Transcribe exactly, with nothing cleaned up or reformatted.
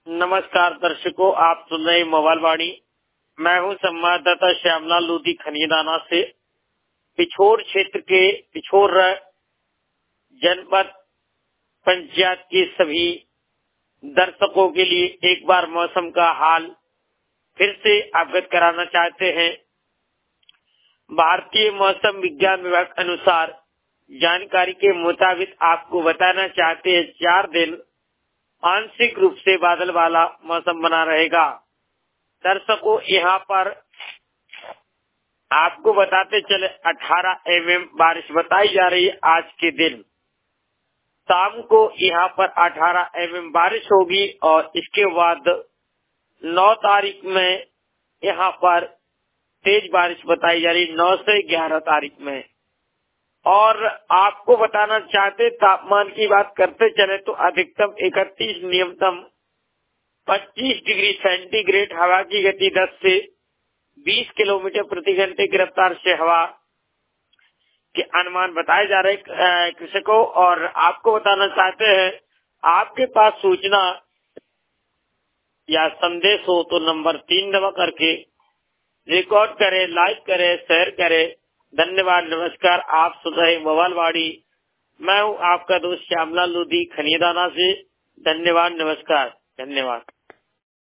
नमस्कार दर्शकों, आप सुन रहे मोबाइल वाणी। मैं हूं संवाददाता श्यामलाल लोधी खनियादाना से। पिछोर क्षेत्र के पिछोर जनपद पंचायत के सभी दर्शकों के लिए एक बार मौसम का हाल फिर से अवगत कराना चाहते हैं। भारतीय मौसम विज्ञान विभाग अनुसार जानकारी के मुताबिक आपको बताना चाहते हैं, चार दिन आंशिक रूप से बादल वाला मौसम बना रहेगा। दर्शकों, यहाँ पर आपको बताते चले अठारह एम एम बारिश बताई जा रही है। आज के दिन शाम को यहाँ पर अठारह एम एम बारिश होगी और इसके बाद नौ तारीख में यहाँ पर तेज बारिश बताई जा रही है, नौ से ग्यारह तारीख में। और आपको बताना चाहते तापमान की बात करते चले तो अधिकतम इकतीस, न्यूनतम पच्चीस डिग्री सेंटीग्रेड। हवा की गति दस से बीस किलोमीटर प्रति घंटे की रफ्तार से हवा के अनुमान बताए जा रहे कृषकों। और आपको बताना चाहते हैं, आपके पास सूचना या संदेश हो तो नंबर तीन दबा करके रिकॉर्ड करें, लाइक करें, शेयर करें। धन्यवाद, नमस्कार। आप सुन रहे मोबाइल वाणी। मैं हूं आपका दोस्त श्यामलाल लोधी खनियादाना से। धन्यवाद, नमस्कार, धन्यवाद।